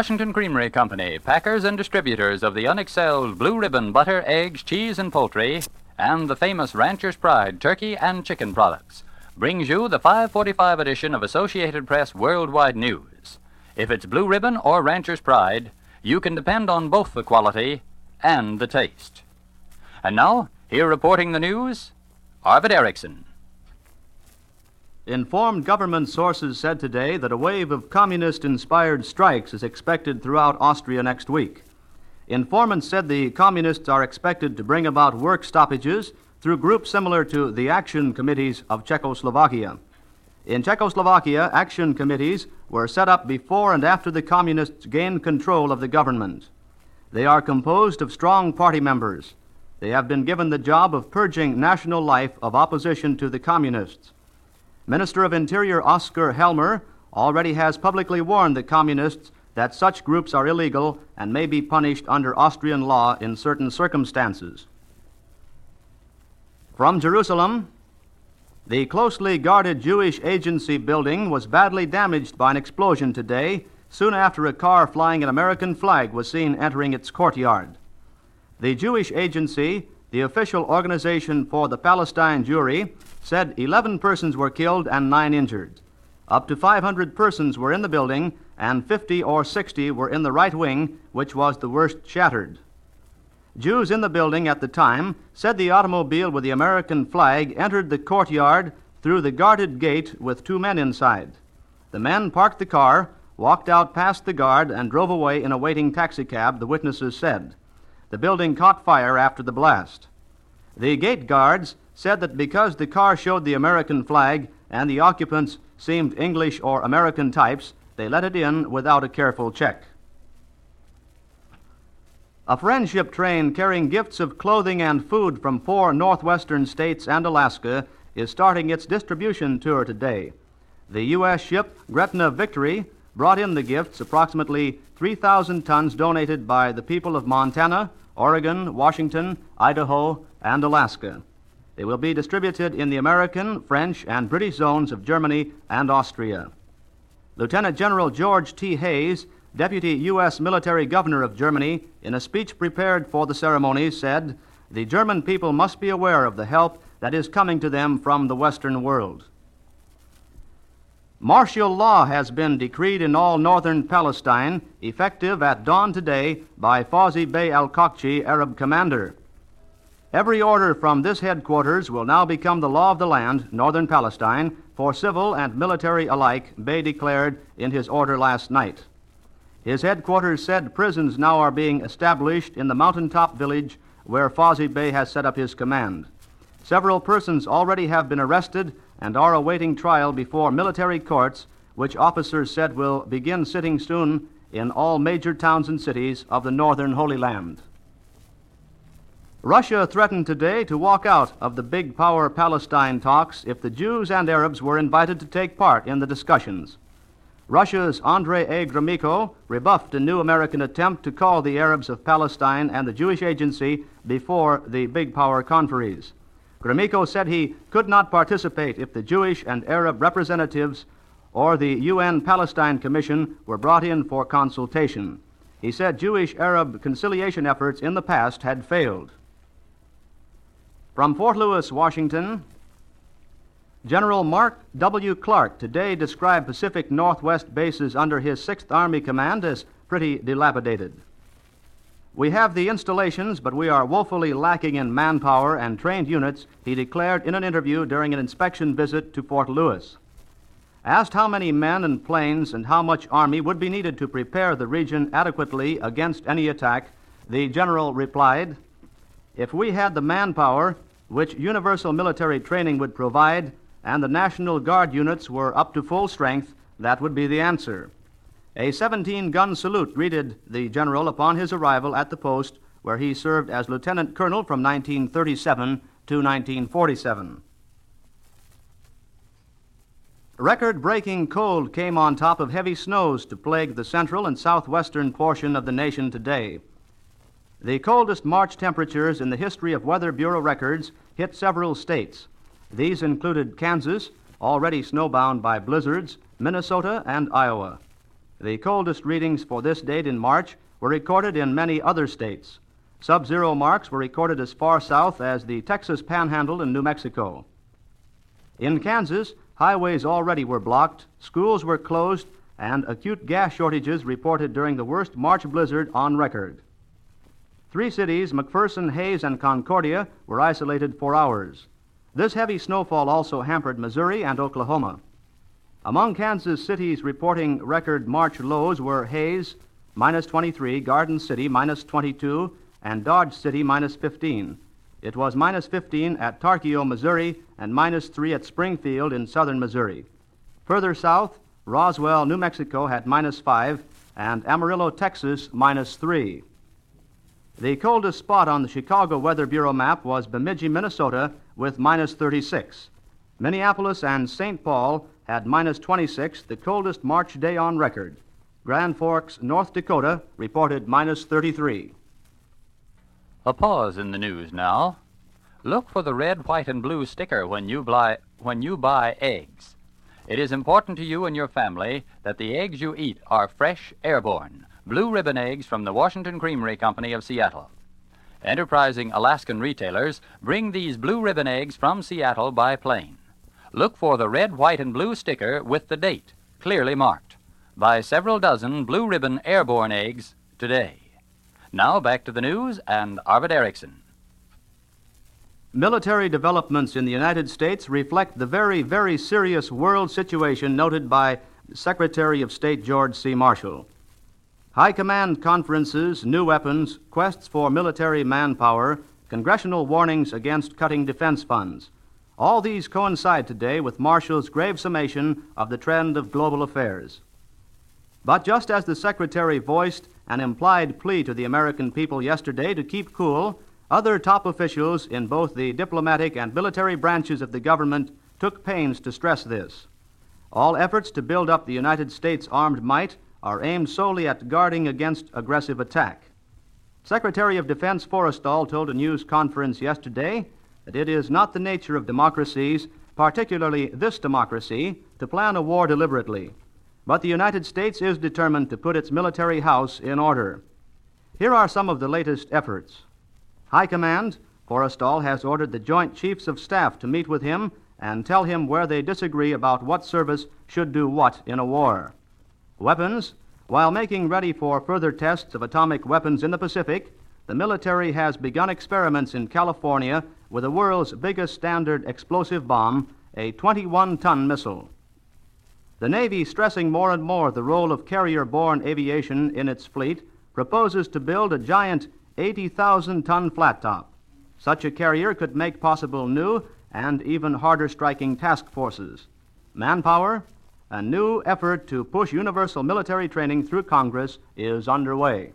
Washington Creamery Company, packers and distributors of the unexcelled Blue Ribbon butter, eggs, cheese, and poultry, and the famous Rancher's Pride turkey and chicken products, brings you the 545 edition of Associated Press Worldwide News. If it's Blue Ribbon or Rancher's Pride, you can depend on both the quality and the taste. And now, here reporting the news, Arvid Erickson. Informed government sources said today that a wave of communist-inspired strikes is expected throughout Austria next week. Informants said the communists are expected to bring about work stoppages through groups similar to the action committees of Czechoslovakia. In Czechoslovakia, action committees were set up before and after the communists gained control of the government. They are composed of strong party members. They have been given the job of purging national life of opposition to the communists. Minister of Interior Oskar Helmer already has publicly warned the communists that such groups are illegal and may be punished under Austrian law in certain circumstances. From Jerusalem, the closely guarded Jewish Agency building was badly damaged by an explosion today, soon after a car flying an American flag was seen entering its courtyard. The Jewish Agency, the official organization for the Palestine Jewry, said 11 persons were killed and 9 injured. Up to 500 persons were in the building, and 50 or 60 were in the right wing, which was the worst shattered. Jews in the building at the time said the automobile with the American flag entered the courtyard through the guarded gate with 2 men inside. The men parked the car, walked out past the guard, and drove away in a waiting taxicab, the witnesses said. The building caught fire after the blast. The gate guards said that because the car showed the American flag and the occupants seemed English or American types, they let it in without a careful check. A friendship train carrying gifts of clothing and food from 4 northwestern states and Alaska is starting its distribution tour today. The U.S. ship Gretna Victory brought in the gifts, approximately 3,000 tons donated by the people of Montana, Oregon, Washington, Idaho, and Alaska. They will be distributed in the American, French, and British zones of Germany and Austria. Lieutenant General George T. Hayes, Deputy U.S. Military Governor of Germany, in a speech prepared for the ceremony, said, "The German people must be aware of the help that is coming to them from the Western world." Martial law has been decreed in all northern Palestine, effective at dawn today by Fawzi Bey al-Kakchi, Arab commander. Every order from this headquarters will now become the law of the land, northern Palestine, for civil and military alike, Bey declared in his order last night. His headquarters said prisons now are being established in the mountaintop village where Fawzi Bey has set up his command. Several persons already have been arrested and are awaiting trial before military courts, which officers said will begin sitting soon in all major towns and cities of the northern Holy Land. Russia threatened today to walk out of the big power Palestine talks if the Jews and Arabs were invited to take part in the discussions. Russia's Andrei A. Gromyko rebuffed a new American attempt to call the Arabs of Palestine and the Jewish Agency before the big power conferees. Gromyko said he could not participate if the Jewish and Arab representatives or the UN Palestine Commission were brought in for consultation. He said Jewish-Arab conciliation efforts in the past had failed. From Fort Lewis, Washington, General Mark W. Clark today described Pacific Northwest bases under his 6th Army Command as pretty dilapidated. "We have the installations, but we are woefully lacking in manpower and trained units," he declared in an interview during an inspection visit to Fort Lewis. Asked how many men and planes and how much Army would be needed to prepare the region adequately against any attack, the general replied, "If we had the manpower, which universal military training would provide, and the National Guard units were up to full strength, that would be the answer." A 17-gun salute greeted the general upon his arrival at the post, where he served as lieutenant colonel from 1937 to 1947. Record-breaking cold came on top of heavy snows to plague the central and southwestern portion of the nation today. The coldest March temperatures in the history of Weather Bureau records hit several states. These included Kansas, already snowbound by blizzards, Minnesota, and Iowa. The coldest readings for this date in March were recorded in many other states. Sub-zero marks were recorded as far south as the Texas Panhandle and New Mexico. In Kansas, highways already were blocked, schools were closed, and acute gas shortages reported during the worst March blizzard on record. 3 cities, McPherson, Hayes, and Concordia, were isolated for hours. This heavy snowfall also hampered Missouri and Oklahoma. Among Kansas cities reporting record March lows were Hayes, minus 23, Garden City, minus 22, and Dodge City, minus 15. It was minus 15 at Tarkio, Missouri, and minus 3 at Springfield in southern Missouri. Further south, Roswell, New Mexico had minus 5, and Amarillo, Texas, minus 3. The coldest spot on the Chicago Weather Bureau map was Bemidji, Minnesota, with minus 36. Minneapolis and St. Paul had minus 26, the coldest March day on record. Grand Forks, North Dakota, reported minus 33. A pause in the news now. Look for the red, white, and blue sticker when you buy eggs. It is important to you and your family that the eggs you eat are fresh, airborne, blue ribbon eggs from the Washington Creamery Company of Seattle. Enterprising Alaskan retailers bring these blue ribbon eggs from Seattle by plane. Look for the red, white, and blue sticker with the date, clearly marked. Buy several dozen blue ribbon airborne eggs today. Now back to the news and Arvid Erickson. Military developments in the United States reflect the very, very serious world situation noted by Secretary of State George C. Marshall. High command conferences, new weapons, quests for military manpower, congressional warnings against cutting defense funds. All these coincide today with Marshall's grave summation of the trend of global affairs. But just as the Secretary voiced an implied plea to the American people yesterday to keep cool, other top officials in both the diplomatic and military branches of the government took pains to stress this. All efforts to build up the United States armed might are aimed solely at guarding against aggressive attack. Secretary of Defense Forrestal told a news conference yesterday that it is not the nature of democracies, particularly this democracy, to plan a war deliberately. But the United States is determined to put its military house in order. Here are some of the latest efforts. High Command, Forrestal has ordered the Joint Chiefs of Staff to meet with him and tell him where they disagree about what service should do what in a war. Weapons, while making ready for further tests of atomic weapons in the Pacific, the military has begun experiments in California with the world's biggest standard explosive bomb, a 21-ton missile. The Navy, stressing more and more the role of carrier-borne aviation in its fleet, proposes to build a giant 80,000-ton flat top. Such a carrier could make possible new and even harder-striking task forces. Manpower, a new effort to push universal military training through Congress, is underway.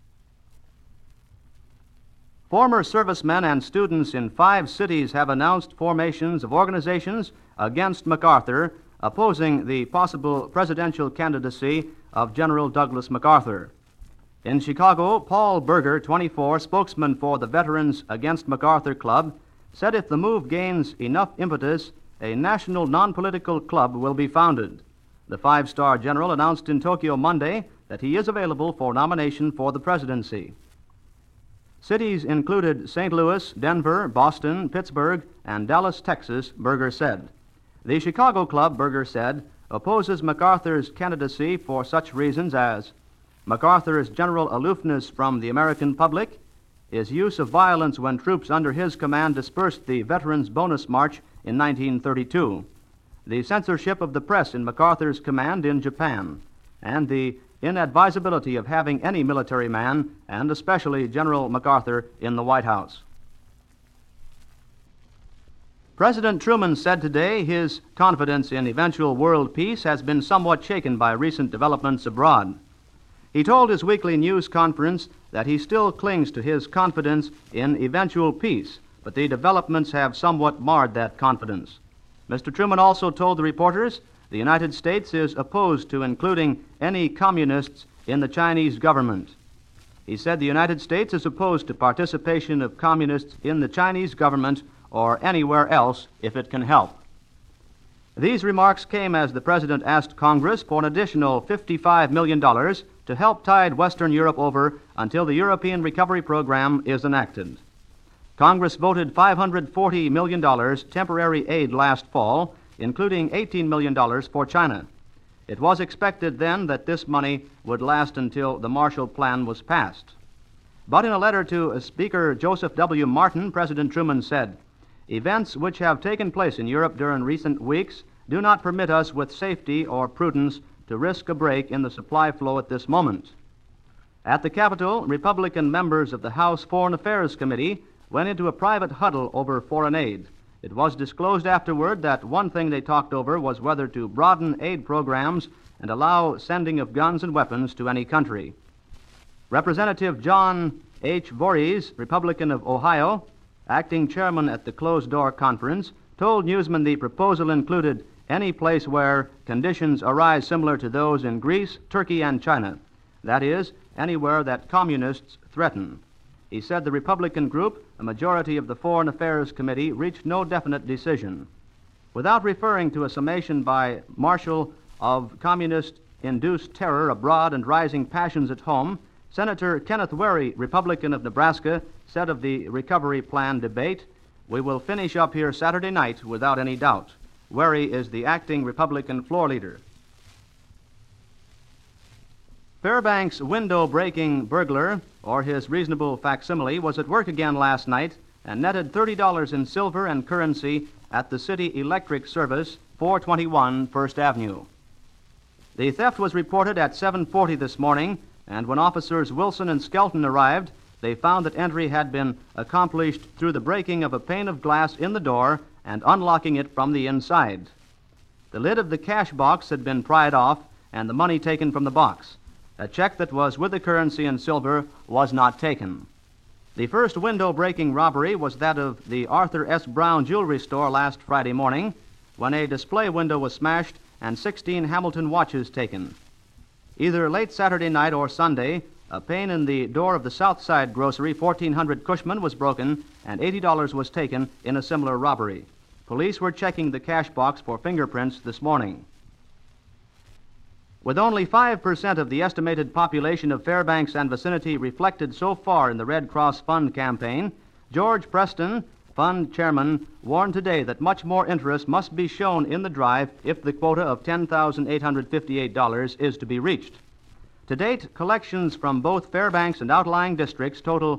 Former servicemen and students in 5 cities have announced formations of organizations against MacArthur, opposing the possible presidential candidacy of General Douglas MacArthur. In Chicago, Paul Berger, 24, spokesman for the Veterans Against MacArthur Club, said if the move gains enough impetus, a national non-political club will be founded. The 5-star general announced in Tokyo Monday that he is available for nomination for the presidency. Cities included St. Louis, Denver, Boston, Pittsburgh, and Dallas, Texas, Berger said. The Chicago Club, Berger said, opposes MacArthur's candidacy for such reasons as MacArthur's general aloofness from the American public, his use of violence when troops under his command dispersed the Veterans Bonus March in 1932, the censorship of the press in MacArthur's command in Japan, and the inadvisability of having any military man, and especially General MacArthur, in the White House. President Truman said today his confidence in eventual world peace has been somewhat shaken by recent developments abroad. He told his weekly news conference that he still clings to his confidence in eventual peace, but the developments have somewhat marred that confidence. Mr. Truman also told the reporters the United States is opposed to including any communists in the Chinese government. He said the United States is opposed to participation of communists in the Chinese government or anywhere else if it can help. These remarks came as the President asked Congress for an additional $55 million to help tide Western Europe over until the European Recovery Program is enacted. Congress voted $540 million temporary aid last fall, including $18 million for China. It was expected then that this money would last until the Marshall Plan was passed. But in a letter to Speaker Joseph W. Martin, President Truman said, "Events which have taken place in Europe during recent weeks do not permit us with safety or prudence to risk a break in the supply flow at this moment." At the Capitol, Republican members of the House Foreign Affairs Committee went into a private huddle over foreign aid. It was disclosed afterward that one thing they talked over was whether to broaden aid programs and allow sending of guns and weapons to any country. Representative John H. Voorhees, Republican of Ohio, acting chairman at the closed-door conference, told newsmen the proposal included any place where conditions arise similar to those in Greece, Turkey, and China. That is, anywhere that communists threaten. He said the Republican group, a majority of the Foreign Affairs Committee, reached no definite decision. Without referring to a summation by Marshall of communist-induced terror abroad and rising passions at home, Senator Kenneth Wherry, Republican of Nebraska, said of the recovery plan debate, "We will finish up here Saturday night without any doubt." Wherry is the acting Republican floor leader. Fairbanks' window-breaking burglar, or his reasonable facsimile, was at work again last night and netted $30 in silver and currency at the City Electric Service, 421 First Avenue. The theft was reported at 7:40 this morning, and when officers Wilson and Skelton arrived, they found that entry had been accomplished through the breaking of a pane of glass in the door and unlocking it from the inside. The lid of the cash box had been pried off and the money taken from the box. A check that was with the currency and silver was not taken. The first window-breaking robbery was that of the Arthur S. Brown Jewelry Store last Friday morning, when a display window was smashed and 16 Hamilton watches taken. Either late Saturday night or Sunday, a pane in the door of the Southside Grocery, 1400 Cushman, was broken and $80 was taken in a similar robbery. Police were checking the cash box for fingerprints this morning. With only 5% of the estimated population of Fairbanks and vicinity reflected so far in the Red Cross Fund campaign, George Preston, Fund chairman, warned today that much more interest must be shown in the drive if the quota of $10,858 is to be reached. To date, collections from both Fairbanks and outlying districts total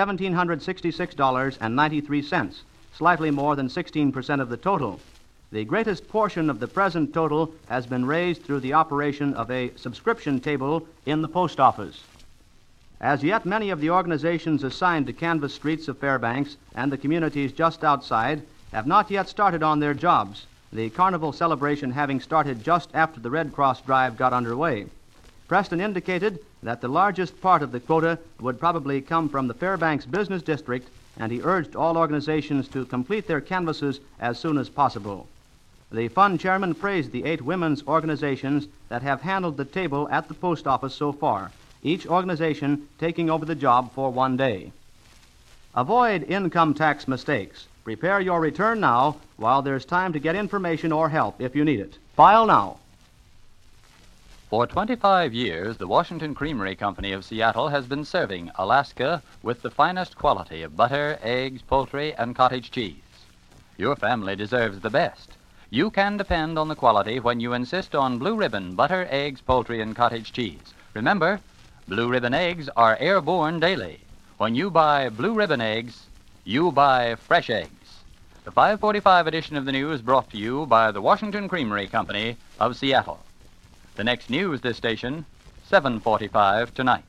$1,766.93, slightly more than 16% of the total. The greatest portion of the present total has been raised through the operation of a subscription table in the post office. As yet, many of the organizations assigned to canvass streets of Fairbanks and the communities just outside have not yet started on their jobs, the carnival celebration having started just after the Red Cross drive got underway. Preston indicated that the largest part of the quota would probably come from the Fairbanks Business District, and he urged all organizations to complete their canvasses as soon as possible. The fund chairman praised the 8 women's organizations that have handled the table at the post office so far, each organization taking over the job for one day. Avoid income tax mistakes. Prepare your return now while there's time to get information or help if you need it. File now. For 25 years, the Washington Creamery Company of Seattle has been serving Alaska with the finest quality of butter, eggs, poultry, and cottage cheese. Your family deserves the best. You can depend on the quality when you insist on Blue Ribbon butter, eggs, poultry, and cottage cheese. Remember, Blue Ribbon eggs are airborne daily. When you buy Blue Ribbon eggs, you buy fresh eggs. The 545 edition of the news brought to you by the Washington Creamery Company of Seattle. The next news this station, 7:45 tonight.